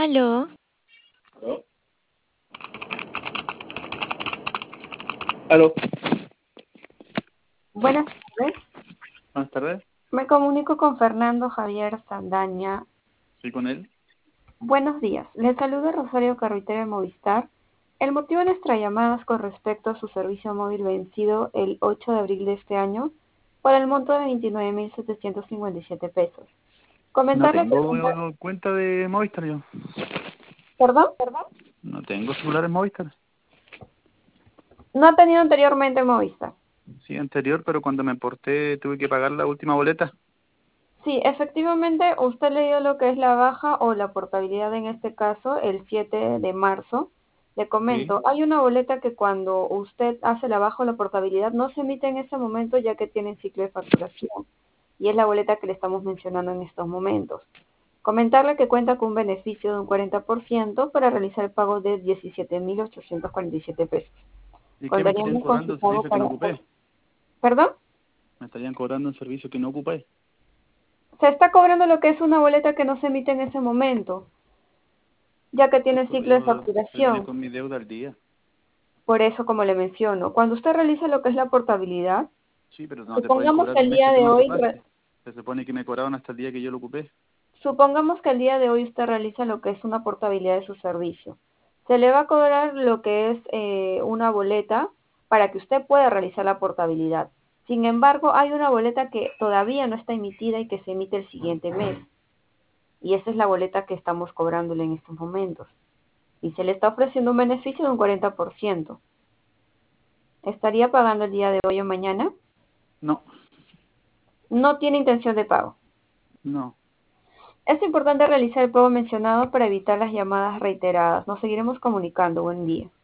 Aló, ¿Aló? ¿Aló? Buenas tardes. Buenas tardes. Me comunico con Fernando Javier Saldaña. ¿Sí con él? Buenos días. Le saluda Rosario Carruitera de Movistar. El motivo de nuestra llamada es con respecto a su servicio móvil vencido el 8 de abril de este año por el monto de 29.757 pesos. No Comentarle que... tengo cuenta de Movistar yo. ¿Perdón? No tengo celular en Movistar. No ha tenido anteriormente Movistar. Sí, anterior, pero cuando me porté tuve que pagar la última boleta. Sí, efectivamente, usted le dio lo que es la baja o la portabilidad en este caso el 7 de marzo. Le Sí. comento, hay una boleta que cuando usted hace la baja o la portabilidad no se emite en ese momento ya que tiene ciclo de facturación. Y es la boleta que le estamos mencionando en estos momentos. Comentarle que cuenta con un beneficio de un 40% para realizar el pago de 17.847 pesos. ¿Y qué me estarían Contaríamos con cobrando su el pago servicio que no para... ocupé? ¿Perdón? Me estarían cobrando un servicio que no ocupé. Se está cobrando lo que es una boleta que no se emite en ese momento, ya que Sí, tiene pues ciclo de yo estoy bien facturación. con mi deuda al día. Por eso, como le menciono, cuando usted realiza lo que es la portabilidad, Sí, pero no te pueden supongamos cobrar que un el mes día que tú de no hoy, ocupaste. Se supone que me cobraban hasta el día que yo lo ocupé. supongamos que el día de hoy usted realiza lo que es una portabilidad de su servicio. Se le va a cobrar lo que es una boleta para que usted pueda realizar la portabilidad. Sin embargo, hay una boleta que todavía no está emitida y que se emite el siguiente mes. Y esa es la boleta que estamos cobrándole en estos momentos. Y se le está ofreciendo un beneficio de un 40%. ¿Estaría pagando el día de hoy o mañana? No, No tiene intención de pago. no. Es importante realizar el pago mencionado para evitar las llamadas reiteradas. Nos seguiremos comunicando. Buen día.